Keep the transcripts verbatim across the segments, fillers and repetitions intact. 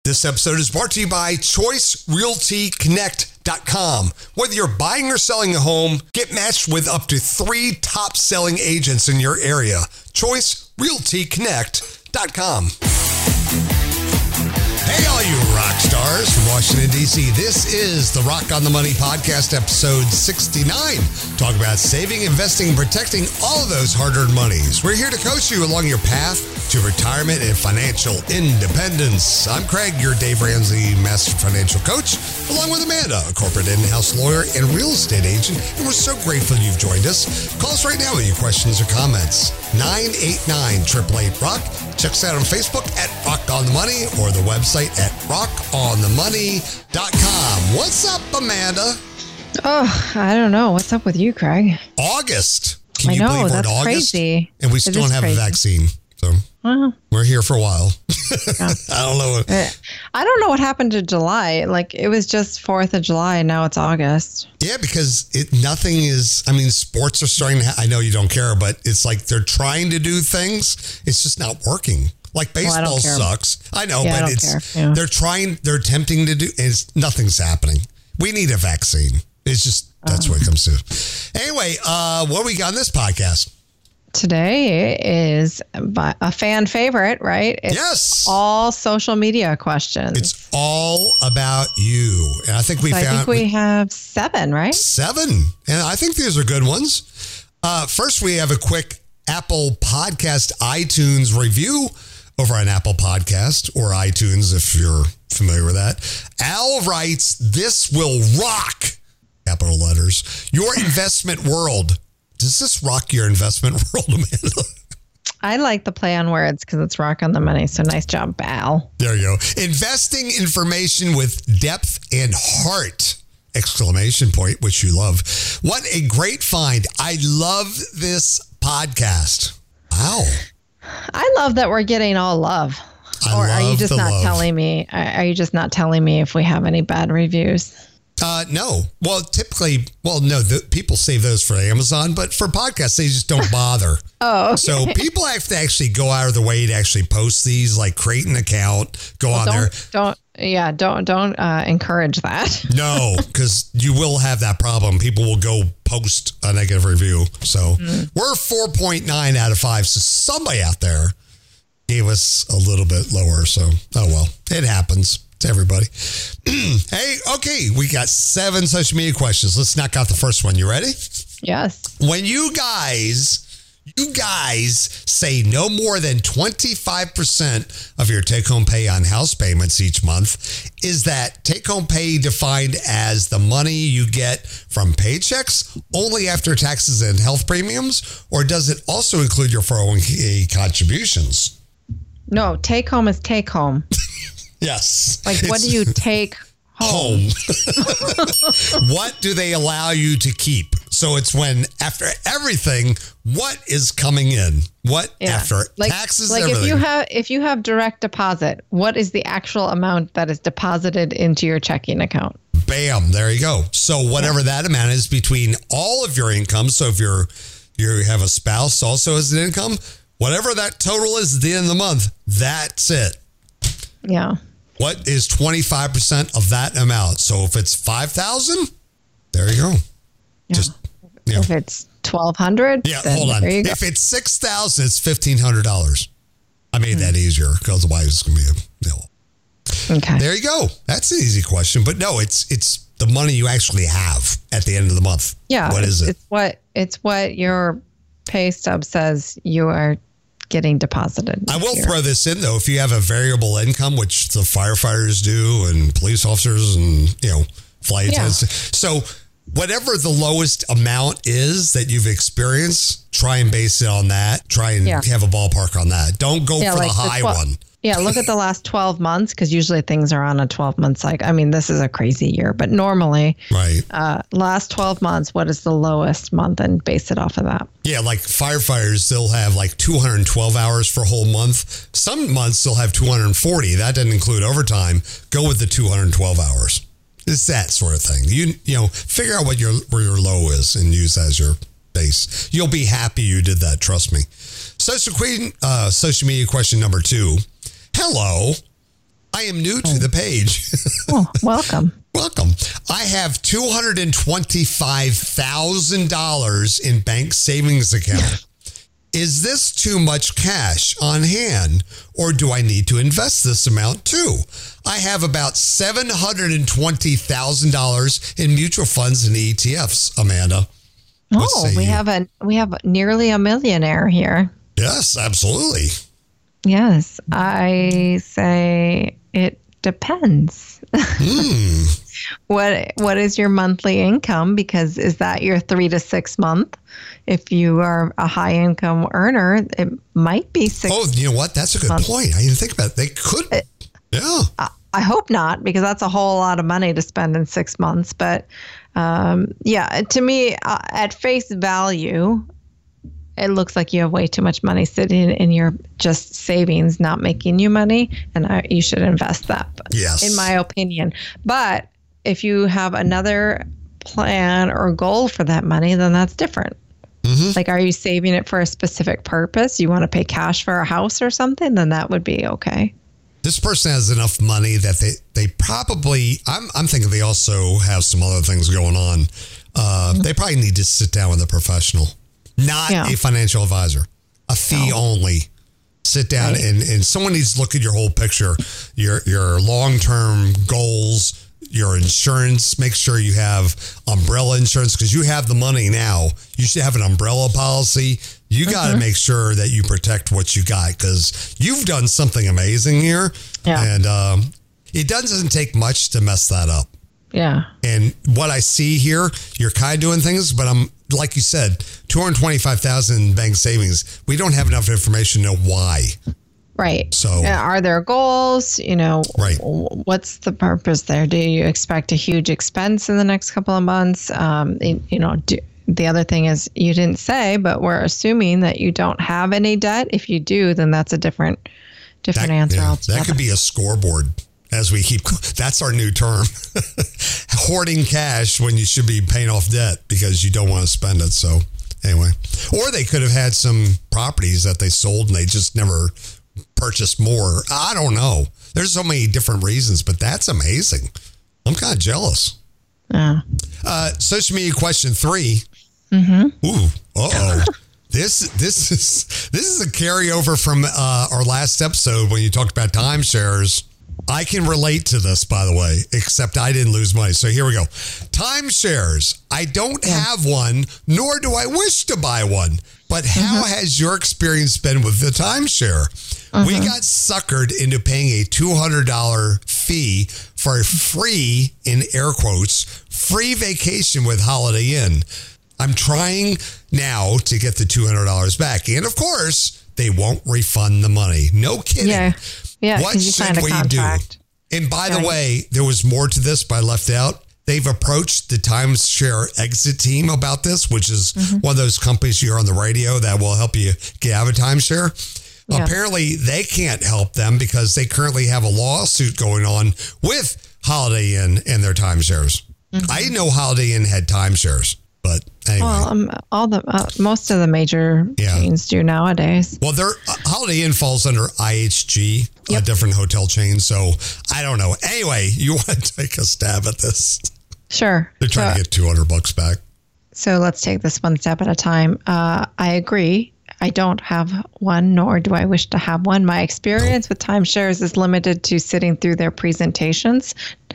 This episode is brought to you by Choice Realty Connect dot com. Whether you're buying or selling a home, get matched with up to three top selling agents in your area. Choice Realty Connect dot com. Hey, all you rock stars from Washington, D C. This is the Rock on the Money podcast, episode sixty-nine. Talk about saving, investing, and protecting all of those hard-earned monies. We're here to coach you along your path to retirement and financial independence. I'm Craig, your Dave Ramsey Master Financial Coach, along with Amanda, a corporate in-house lawyer and real estate agent. And we're so grateful you've joined us. Call us right now with your questions or comments. nine eight nine, eight eight eight, ROCK. Check us out on Facebook at Rock on the Money or the website at rock on the money dot com. What's up, Amanda? Oh, I don't know. What's up with you, Craig? August. Can I you know, believe we're that's in August? Crazy. And we It still don't is have crazy. a vaccine. So Uh, we're here for a while. yeah. I don't know. Uh, I don't know what happened to July. Like, it was just fourth of July, and now it's August. Yeah, because it nothing is, I mean, sports are starting to, ha- I know you don't care, but it's like they're trying to do things. It's just not working. Like Well, I baseball don't care. sucks. I know, Yeah, I but don't it's, care. Yeah. they're trying, they're attempting to do, and it's, nothing's happening. We need a vaccine. It's just, that's Uh-huh. what it comes to. Anyway, uh, what do we got on this podcast? Today is a fan favorite, right? It's Yes. all social media questions. It's all about you. And I think we So I found think we have seven, right? seven. And I think these are good ones. Uh, first, we have a quick Apple Podcast iTunes review over on Apple Podcast or iTunes, if you're familiar with that. Al writes, "This will rock," capital letters, "your investment world." Does this rock your investment world, Amanda? I like the play on words because it's rock on the money. So nice job, Bal. There you go. Investing information with depth and heart. Exclamation point, which you love. What a great find. I love this podcast. Wow. I love that we're getting all love. I or are you love just the not love. telling me? Are are you just not telling me if we have any bad reviews? Uh, no. Well, typically, well, no, the, people save those for Amazon, but for podcasts, they just don't bother. Oh, okay. So people have to actually go out of their way to actually post these, like create an account, go Well, on don't, there. Don't, yeah, don't, don't uh, encourage that. No, because you will have that problem. People will go post a negative review. So Mm. we're four point nine out of five. So somebody out there gave us a little bit lower. So, oh well, it happens to everybody. Hey, okay, we got seven social media questions. Let's knock out the first one. You ready? Yes. When you guys, you guys say no more than twenty-five percent of your take-home pay on house payments each month, is that take-home pay defined as the money you get from paychecks only after taxes and health premiums, or does it also include your four oh one k contributions? No, take home is take home. Yes. Like, what do you take home? home. What do they allow you to keep? So it's when after everything, what is coming in? What Yeah. after like, taxes? Like everything. if you have if you have direct deposit, what is the actual amount that is deposited into your checking account? Bam, there you go. So whatever that amount is between all of your income. So if you're you have a spouse also as an income, whatever that total is at the end of the month, that's it. Yeah. What is twenty-five percent of that amount? So if it's five thousand, there you go. Yeah. Just you know. If it's twelve hundred, Yeah, then hold on. there you go. If it's six thousand, it's fifteen hundred dollars. I made that easier because otherwise it's going to be a no. Okay. There you go. That's an easy question, but no, it's it's the money you actually have at the end of the month. Yeah. What is it? It's what it's what your pay stub says you are getting deposited. I will here. throw this in though. If you have a variable income, which the firefighters do and police officers and, you know, flight Yeah. attendants. So whatever the lowest amount is that you've experienced, try and base it on that. Try and Yeah. have a ballpark on that. Don't go Yeah, for like the the high twelve one. Yeah, look at the last twelve months because usually things are on a twelve month cycle. I mean, this is a crazy year, but normally, Right. uh, last twelve months, what is the lowest month and base it off of that? Yeah, like firefighters, they'll have like two hundred twelve hours for a whole month. Some months they'll have two hundred forty. That doesn't include overtime. Go with the two hundred twelve hours. It's that sort of thing. You you know, figure out what your where your low is and use that as your base. You'll be happy you did that. Trust me. Social queen, uh, social media question number two. Hello. I am new to the page. Oh, welcome. Welcome. I have two hundred twenty-five thousand dollars in bank savings account. Is this too much cash on hand, or do I need to invest this amount too? I have about seven hundred twenty thousand dollars in mutual funds and E T Fs, Amanda. Oh, we you? have a we have nearly a millionaire here. Yes, absolutely. Yes, I say it depends. Mm. What what is your monthly income? Because is that your three to six month? If you are a high income earner, it might be six. Oh, you know what? That's a good months. point. I didn't think about it. They could. It, yeah. I, I hope not, because that's a whole lot of money to spend in six months. But um, yeah, to me, uh, at face value, it looks like you have way too much money sitting in your just savings, not making you money, and I, you should invest that. Yes. In my opinion. But if you have another plan or goal for that money, then that's different. Mm-hmm. Like, are you saving it for a specific purpose? You want to pay cash for a house or something? Then that would be okay. This person has enough money that they, they probably, I'm, I'm thinking they also have some other things going on. Uh, mm-hmm. They probably need to sit down with a professional. Not yeah. a financial advisor, a fee no. only. Sit down right. and, and someone needs to look at your whole picture, your your long-term goals, your insurance. Make sure you have umbrella insurance, because you have the money now. You should have an umbrella policy. You mm-hmm. got to make sure that you protect what you got, because you've done something amazing here. Yeah. And um, it doesn't take much to mess that up. Yeah. And what I see here, you're kind of doing things, but I'm, like you said, two hundred twenty-five thousand dollars in bank savings. We don't have enough information to know why. Right. So uh, are there goals? You know, right. What's the purpose there? Do you expect a huge expense in the next couple of months? Um, you, you know, do, the other thing is, you didn't say, but we're assuming that you don't have any debt. If you do, then that's a different, different that, answer. Yeah, that could be a scoreboard. As we keep, that's our new term, hoarding cash when you should be paying off debt because you don't want to spend it. So anyway, or they could have had some properties that they sold and they just never purchased more. I don't know. There's so many different reasons, but that's amazing. I'm kind of jealous. Yeah. Uh, social media question three. Mm-hmm. Ooh, uh-oh. This this is this is a carryover from uh, our last episode when you talked about timeshares. I can relate to this, by the way, except I didn't lose money. So here we go. Timeshares. I don't yeah. have one, nor do I wish to buy one. But how mm-hmm. has your experience been with the timeshare? Mm-hmm. We got suckered into paying a two hundred dollars fee for a free, in air quotes, free vacation with Holiday Inn. I'm trying now to get the two hundred dollars back. And of course, they won't refund the money. No kidding. Yeah. Yeah, what should we do? And by the way, there was more to this, but I left out. They've approached the timeshare exit team about this, which is mm-hmm. one of those companies you hear on the radio that will help you get out of a timeshare. Yeah. Apparently, they can't help them because they currently have a lawsuit going on with Holiday Inn and their timeshares. Mm-hmm. I didn't know Holiday Inn had timeshares. But anyway. Well, um, all the uh, most of the major yeah. chains do nowadays. Well, their uh, Holiday Inn falls under I H G, yep. a different hotel chain. So I don't know. Anyway, you want to take a stab at this? Sure. They're trying so, to get two hundred bucks back. So let's take this one step at a time. Uh, I agree. I don't have one, nor do I wish to have one. My experience with timeshares is limited to sitting through their presentations.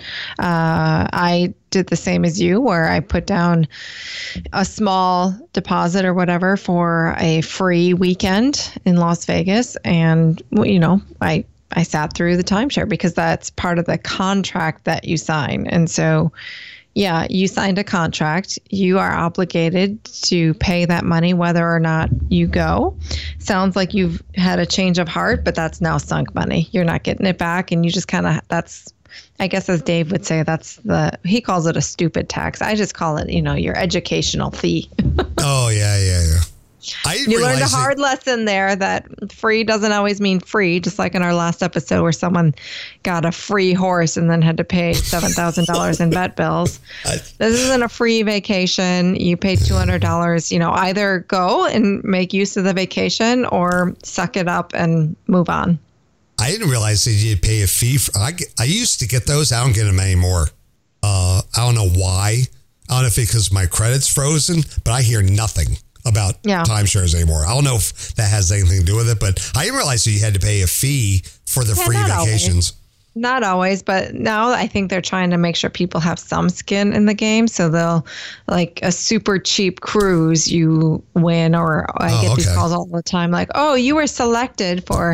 Uh, I did the same as you, where I put down a small deposit or whatever for a free weekend in Las Vegas. And, you know, I, I sat through the timeshare because that's part of the contract that you sign. And so, yeah, you signed a contract. You are obligated to pay that money whether or not you go. Sounds like you've had a change of heart, but that's now sunk money. You're not getting it back. And you just kind of, that's, I guess as Dave would say, that's the, he calls it a stupid tax. I just call it, you know, your educational fee. Oh, yeah, yeah, yeah. I you learned a hard it. lesson there that free doesn't always mean free, just like in our last episode where someone got a free horse and then had to pay seven thousand dollars in vet bills. I, this isn't a free vacation. You pay two hundred dollars, you know, either go and make use of the vacation or suck it up and move on. I didn't realize that you pay a fee. For, I, I used to get those. I don't get them anymore. Uh, I don't know why. I don't know if it's because my credit's frozen, but I hear nothing about yeah. timeshares anymore. I don't know if that has anything to do with it, but I didn't realize that you had to pay a fee for the yeah, free vacations. Always. Not always, but now I think they're trying to make sure people have some skin in the game. So they'll, like a super cheap cruise you win, or I oh, get okay. these calls all the time like, oh, you were selected for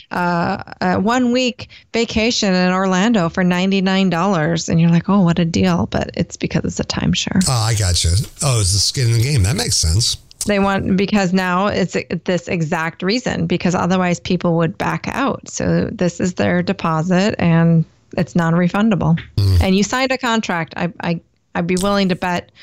uh, a one week vacation in Orlando for ninety-nine dollars. And you're like, oh, what a deal. But it's because it's a timeshare. Oh, I got you. Oh, it's the skin in the game. That makes sense. They want, because now it's this exact reason, because otherwise people would back out. So this is their deposit and it's non-refundable. Mm. And you signed a contract. I, I, I'd be willing to bet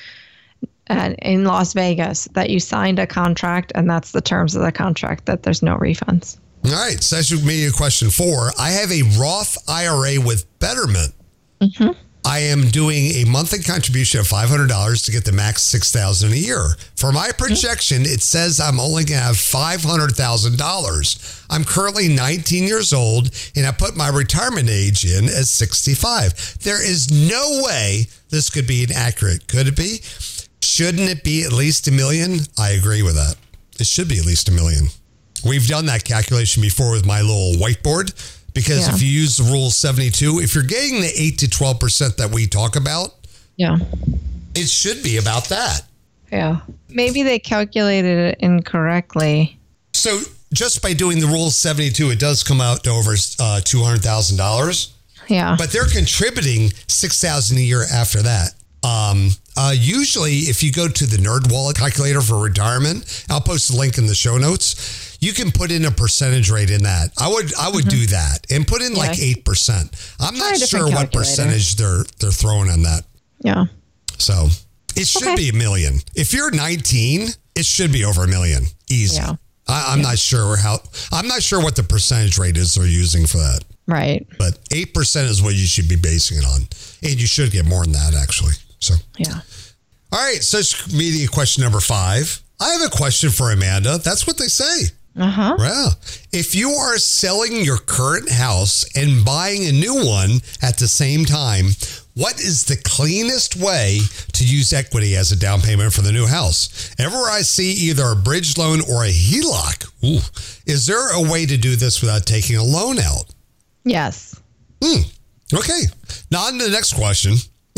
uh, in Las Vegas that you signed a contract, and that's the terms of the contract, that there's no refunds. All right. Session media question four. I have a Roth I R A with Betterment. Mm-hmm. I am doing a monthly contribution of five hundred dollars to get the max six thousand dollars a year. For my projection, it says I'm only going to have five hundred thousand dollars. I'm currently nineteen years old, and I put my retirement age in as sixty-five. There is no way this could be inaccurate. Could it be? Shouldn't it be at least a million? I agree with that. It should be at least a million. We've done that calculation before with my little whiteboard. Because yeah. if you use the rule seventy-two, if you're getting the eight to twelve percent that we talk about, yeah, it should be about that. Yeah. Maybe they calculated it incorrectly. So just by doing the rule seventy-two, it does come out to over uh, two hundred thousand dollars. Yeah. But they're contributing six thousand dollars a year after that. Um, uh, usually, if you go to the NerdWallet calculator for retirement, I'll post a link in the show notes. You can put in a percentage rate in that. I would I would mm-hmm. do that and put in yeah. like eight percent. I'm not sure what percentage they're they're throwing on that. Yeah. So it should okay. be a million. If you're nineteen, it should be over a million. Easy. Yeah. I, I'm yeah. not sure how. I'm not sure what the percentage rate is they're using for that. Right. But eight percent is what you should be basing it on, and you should get more than that actually. So yeah. All right. Social media question number five. I have a question for Amanda. That's what they say. Uh-huh. Wow. If you are selling your current house and buying a new one at the same time, what is the cleanest way to use equity as a down payment for the new house? Everywhere I see either a bridge loan or a H E L O C, ooh, is there a way to do this without taking a loan out? Yes. Hmm. Okay. Now on to the next question.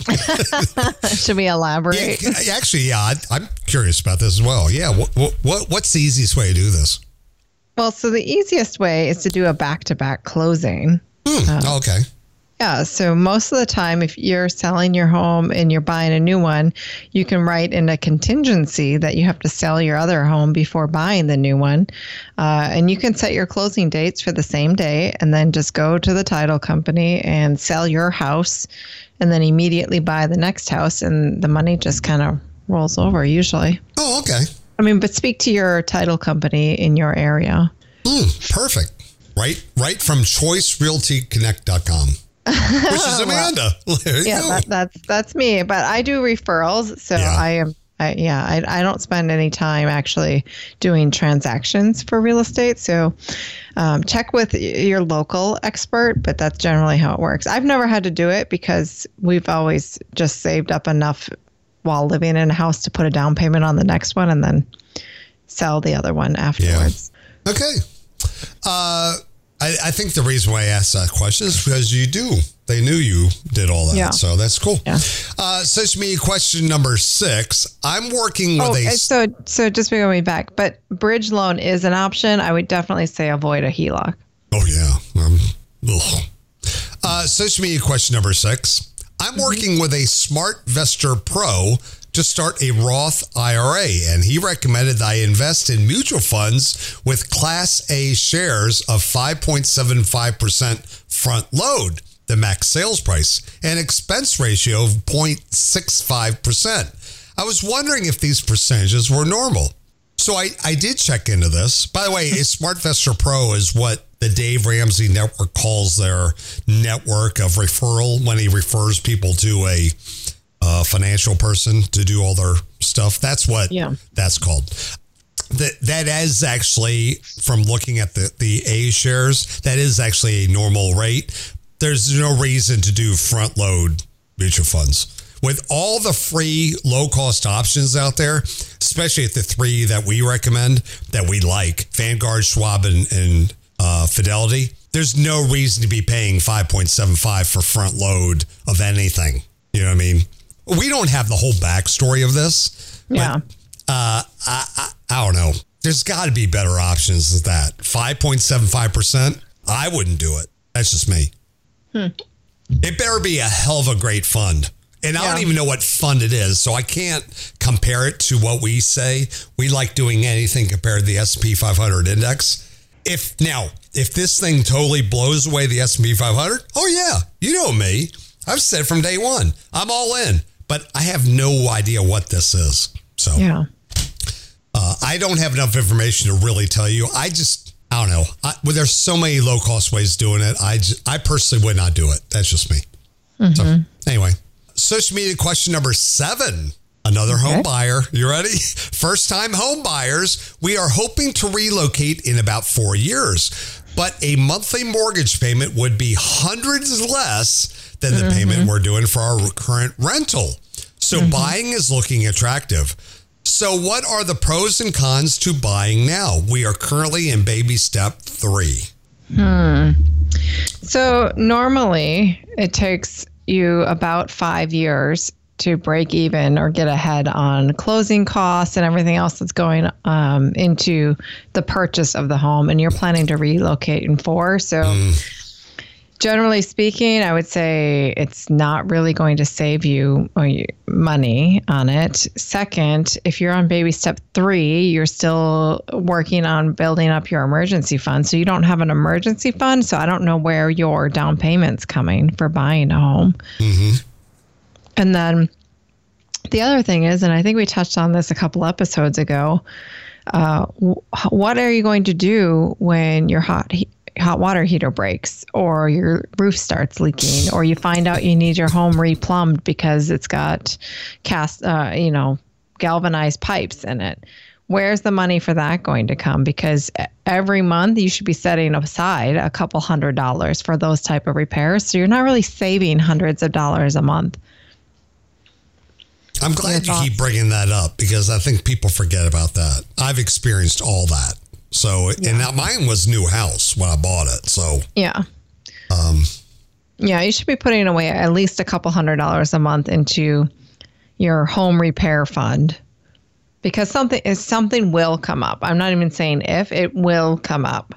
Should we elaborate? Yeah, actually, yeah, I, I'm curious about this as well. Yeah. What, what, what's the easiest way to do this? Well, so the easiest way is to do a back-to-back closing. Hmm. Um, okay. Yeah. So most of the time, if you're selling your home and you're buying a new one, you can write in a contingency that you have to sell your other home before buying the new one. Uh, and you can set your closing dates for the same day and then just go to the title company and sell your house and then immediately buy the next house. And the money just kind of rolls over usually. Oh, okay. I mean, but speak to your title company in your area. Mm, perfect. Right, right from choice realty connect dot com, which is Amanda. Well, yeah, that, that's that's me. But I do referrals, so yeah. I am. I, yeah, I, I don't spend any time actually doing transactions for real estate. So um, check with your local expert, but that's generally how it works. I've never had to do it because we've always just saved up enough while living in a house to put a down payment on the next one and then sell the other one afterwards. Yeah. Okay. Uh, I, I think the reason why I asked that question is because you do. They knew you did all that. Yeah. So that's cool. Yeah. Uh, social media question number six. I'm working with oh, a... So, so just going back, but bridge loan is an option. I would definitely say avoid a H E L O C. Oh, yeah. Um, uh, social media question number six. I'm working with a SmartVestor Pro to start a Roth I R A, and he recommended that I invest in mutual funds with Class A shares of five point seven five percent front load, the max sales price, and expense ratio of zero point six five percent. I was wondering if these percentages were normal. So I, I did check into this. By the way, a SmartVestor Pro is what the Dave Ramsey Network calls their network of referral when he refers people to a uh, financial person to do all their stuff. That's what yeah. that's called. that that is actually, from looking at the, the A shares, that is actually a normal rate. There's no reason to do front load mutual funds. With all the free low cost options out there, especially at the three that we recommend, that we like, Vanguard, Schwab, and, and uh, Fidelity, there's no reason to be paying five point seven five for front load of anything. You know what I mean? We don't have the whole backstory of this. Yeah. But, uh, I, I, I don't know. There's got to be better options than that. five point seven five percent, I wouldn't do it. That's just me. Hmm. It better be a hell of a great fund. And I yeah. don't even know what fund it is, so I can't compare it to what we say. We like doing anything compared to the S and P five hundred index. If now, if this thing totally blows away the S and P five hundred, oh yeah, you know me. I've said from day one, I'm all in. But I have no idea what this is. So yeah. uh, I don't have enough information to really tell you. I just, I don't know. I, well, there's so many low cost ways of doing it. I, just, I personally would not do it. That's just me. Mm-hmm. So anyway, social media question number seven. Another okay. home buyer. You ready? First time home buyers. We are hoping to relocate in about four years, but a monthly mortgage payment would be hundreds less than the mm-hmm. payment we're doing for our current rental. So mm-hmm. buying is looking attractive. So what are the pros and cons to buying now? We are currently in baby step three. Hmm. So normally it takes you about five years to break even or get ahead on closing costs and everything else that's going um, into the purchase of the home. And you're planning to relocate in four. So mm. generally speaking, I would say it's not really going to save you money on it. Second, if you're on baby step three, you're still working on building up your emergency fund. So you don't have an emergency fund. So I don't know where your down payment's coming for buying a home. Mm-hmm. And then the other thing is, and I think we touched on this a couple episodes ago, uh, what are you going to do when your hot he- hot water heater breaks, or your roof starts leaking, or you find out you need your home replumbed because it's got cast, uh, you know, galvanized pipes in it? Where's the money for that going to come? Because every month you should be setting aside a couple hundred dollars for those type of repairs. So you're not really saving hundreds of dollars a month. I'm glad you keep bringing that up, because I think people forget about that. I've experienced all that. So, yeah. and now mine was new house when I bought it. So, yeah. Um, yeah, you should be putting away at least a couple hundred dollars a month into your home repair fund, because something is something will come up. I'm not even saying if, it will come up.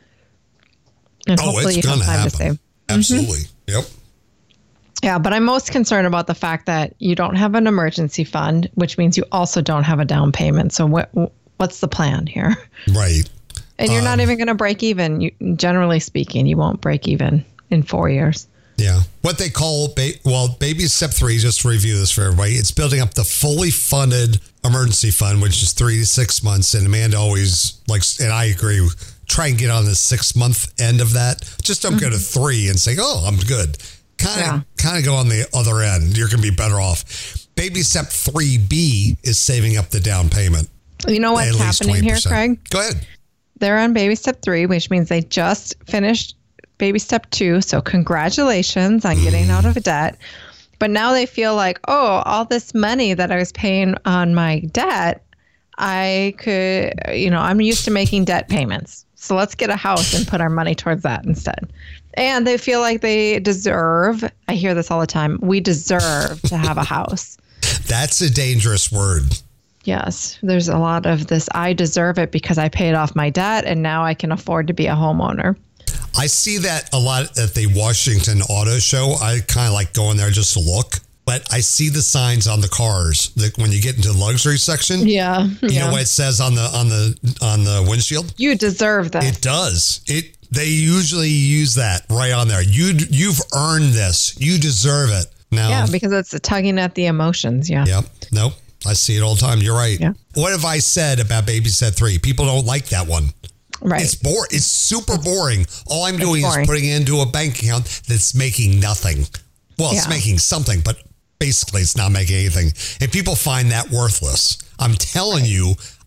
And oh, it's going to happen. Absolutely. Mm-hmm. Yep. Yeah, but I'm most concerned about the fact that you don't have an emergency fund, which means you also don't have a down payment. So what what's the plan here? Right. And you're um, not even going to break even. You, generally speaking, you won't break even in four years. Yeah. What they call, ba- well, baby step three, just to review this for everybody, it's building up the fully funded emergency fund, which is three to six months. And Amanda always likes, and I agree, try and get on the six month end of that. Just don't mm-hmm. go to three and say, oh, I'm good. Kind of, yeah. kind of go on the other end. You're going to be better off. Baby step three B is saving up the down payment. You know what's happening here, Craig? Go ahead. They're on baby step three, which means they just finished baby step two. So congratulations on getting mm. out of debt. But now they feel like, oh, all this money that I was paying on my debt, I could, you know, I'm used to making debt payments. So let's get a house and put our money towards that instead. And they feel like they deserve, I hear this all the time, we deserve to have a house. That's a dangerous word. Yes. There's a lot of this, I deserve it because I paid off my debt and now I can afford to be a homeowner. I see that a lot at the Washington Auto Show. I kind of like going there just to look. But I see the signs on the cars that when you get into the luxury section. Yeah. You yeah. know what it says on the on the on the windshield? You deserve that. It does. It they usually use that right on there. You you've earned this. You deserve it. Now, yeah, because it's tugging at the emotions. Yeah. Yep. Nope. I see it all the time. You're right. Yeah. What have I said about baby step three? People don't like that one. Right. It's boring. It's super boring. All I'm doing is putting it into a bank account that's making nothing. Well, it's yeah. making something, but basically it's not making anything. And people find that worthless. I'm telling you,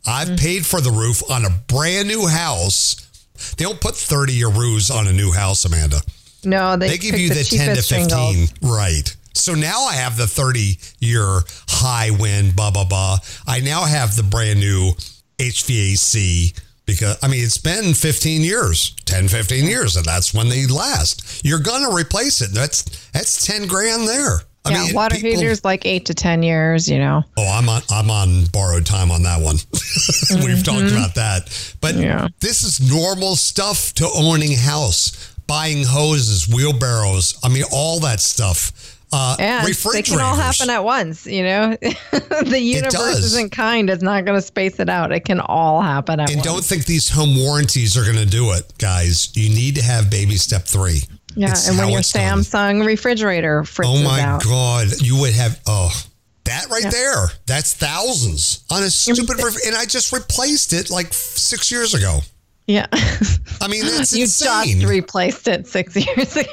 I've mm-hmm. paid for the roof on a brand new house. They don't put thirty-year roofs on a new house, Amanda. No, they, they give you the, the ten to fifteen. Shingles. Right. So now I have the thirty-year high wind, blah, blah, blah. I now have the brand new H V A C because, I mean, it's been fifteen years, ten, fifteen years, and that's when they last. You're going to replace it. That's that's ten grand there. I yeah, mean, water people, heaters like eight to ten years, you know. Oh, I'm on, I'm on borrowed time on that one. We've mm-hmm. talked about that. But yeah. This is normal stuff to owning a house, buying hoses, wheelbarrows. I mean, all that stuff. Uh, and they can all happen at once, you know. The universe isn't kind. It's not going to space it out. It can all happen at and once. And don't think these home warranties are going to do it, guys. You need to have baby step three. Yeah, it's and when your Samsung done. refrigerator fritzes oh my out. God, you would have, oh, that right yeah. there, that's thousands on a stupid, ref- and I just replaced it like six years ago. Yeah. I mean, that's you insane. You just replaced it six years ago.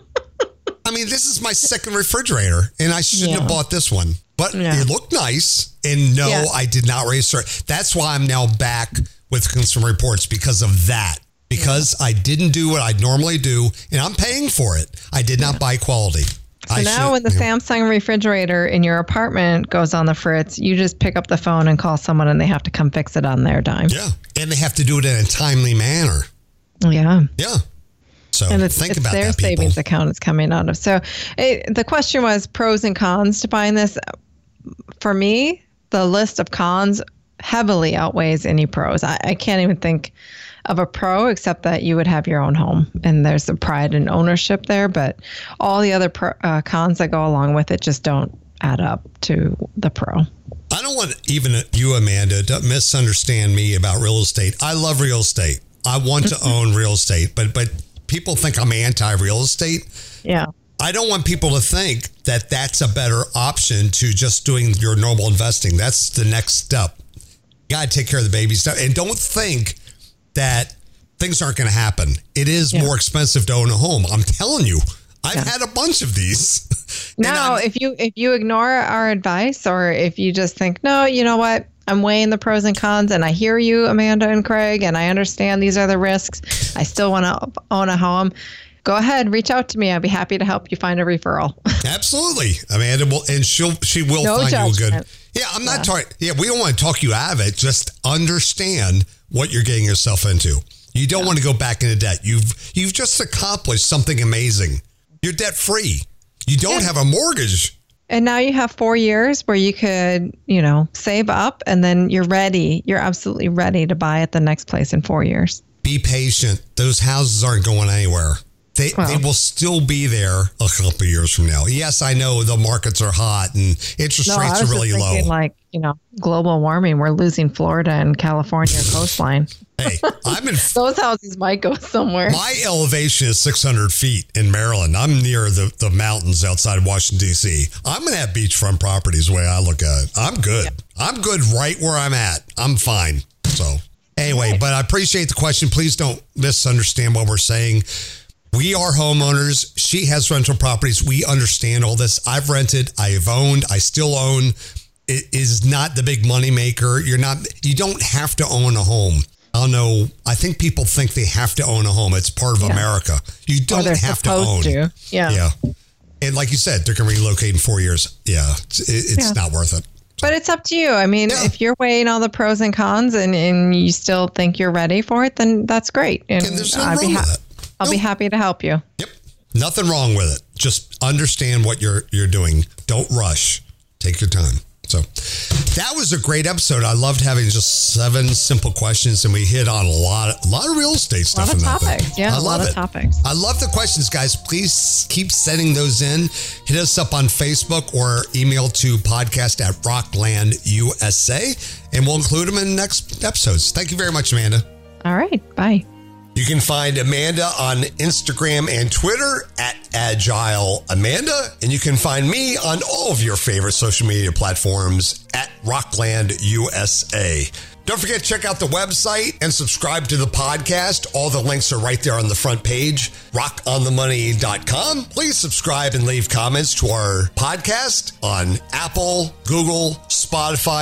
I mean, this is my second refrigerator, and I shouldn't yeah. have bought this one. But yeah. it looked nice, and no, yeah. I did not raise it. That's why I'm now back with Consumer Reports because of that. Because yeah. I didn't do what I'd normally do, and I'm paying for it. I did not yeah. buy quality. So I now when the yeah. Samsung refrigerator in your apartment goes on the fritz, you just pick up the phone and call someone, and they have to come fix it on their dime. Yeah, and they have to do it in a timely manner. Yeah. Yeah. So and it's, think it's about their that, people. savings account it's coming out of. So it, the question was pros and cons to buying this. For me, the list of cons heavily outweighs any pros. I, I can't even think of a pro except that you would have your own home, and there's the pride and ownership there. But all the other pro, uh, cons that go along with it just don't add up to the pro. I don't want even you, Amanda, to misunderstand me about real estate. I love real estate. I want to own real estate, but but. People think I'm anti-real estate. Yeah. I don't want people to think that that's a better option to just doing your normal investing. That's the next step. You got to take care of the baby stuff. And don't think that things aren't going to happen. It is yeah. more expensive to own a home. I'm telling you, I've yeah. had a bunch of these. Now, if you if you ignore our advice, or if you just think, no, you know what? I'm weighing the pros and cons, and I hear you, Amanda and Craig, and I understand these are the risks. I still want to own a home. Go ahead, reach out to me. I'd be happy to help you find a referral. Absolutely, Amanda will, and she'll she will no find judgment. you a good. Yeah, I'm not yeah. talking. Yeah, we don't want to talk you out of it. Just understand what you're getting yourself into. You don't yeah. want to go back into debt. You've you've just accomplished something amazing. You're debt free. You don't yeah. have a mortgage. And now you have four years where you could, you know, save up, and then you're ready. You're absolutely ready to buy at the next place in four years. Be patient. Those houses aren't going anywhere. They well, they will still be there a couple of years from now. Yes, I know the markets are hot and interest no, rates are really low. Like, you know, global warming, we're losing Florida and California coastline. Hey, I'm in. Those houses might go somewhere. My elevation is six hundred feet in Maryland. I'm near the, the mountains outside of Washington, D C. I'm going to have beachfront properties the way I look at it. I'm good. Yeah. I'm good right where I'm at. I'm fine. So anyway, right. But I appreciate the question. Please don't misunderstand what we're saying. We are homeowners. She has rental properties. We understand all this. I've rented. I have owned. I still own. It is not the big money maker. You're not. You don't have to own a home. I don't know. I think people think they have to own a home. It's part of yeah. America. You don't have to own. To. Yeah. Yeah. And like you said, they're going to relocate in four years. Yeah. It's, it's yeah. not worth it. But it's up to you. I mean, yeah. if you're weighing all the pros and cons and, and you still think you're ready for it, then that's great. And, and there's nothing I'd wrong be ha- with it. I'll nope. be happy to help you. Yep. Nothing wrong with it. Just understand what you're you're doing. Don't rush. Take your time. So that was a great episode. I loved having just seven simple questions, and we hit on a lot, a lot of real estate stuff. A lot of in that topics. Thing. Yeah, I a love lot it. of topics. I love the questions, guys. Please keep sending those in. Hit us up on Facebook or email to podcast at Rockland U S A, and we'll include them in the next episodes. Thank you very much, Amanda. All right. Bye. You can find Amanda on Instagram and Twitter at Agile Amanda. And you can find me on all of your favorite social media platforms at Rockland U S A. Don't forget to check out the website and subscribe to the podcast. All the links are right there on the front page, rock on the money dot com. Please subscribe and leave comments to our podcast on Apple, Google, Spotify,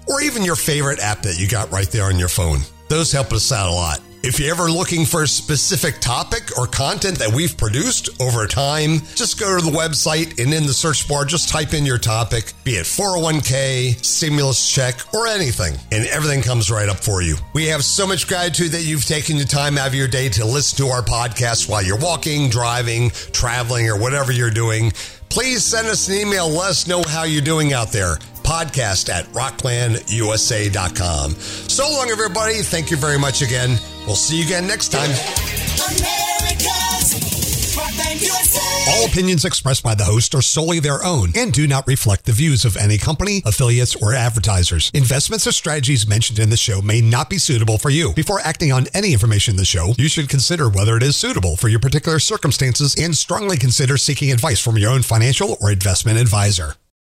or even your favorite app that you got right there on your phone. Those help us out a lot. If you're ever looking for a specific topic or content that we've produced over time, just go to the website and in the search bar, just type in your topic, be it four oh one k, stimulus check, or anything, and everything comes right up for you. We have so much gratitude that you've taken the time out of your day to listen to our podcast while you're walking, driving, traveling, or whatever you're doing. Please send us an email. Let us know how you're doing out there. Podcast at rockland u s a dot com. So long, everybody. Thank you very much again. We'll see you again next time. America's Rockland U S A. All opinions expressed by the host are solely their own and do not reflect the views of any company, affiliates, or advertisers. Investments or strategies mentioned in the show may not be suitable for you. Before acting on any information in the show, you should consider whether it is suitable for your particular circumstances and strongly consider seeking advice from your own financial or investment advisor.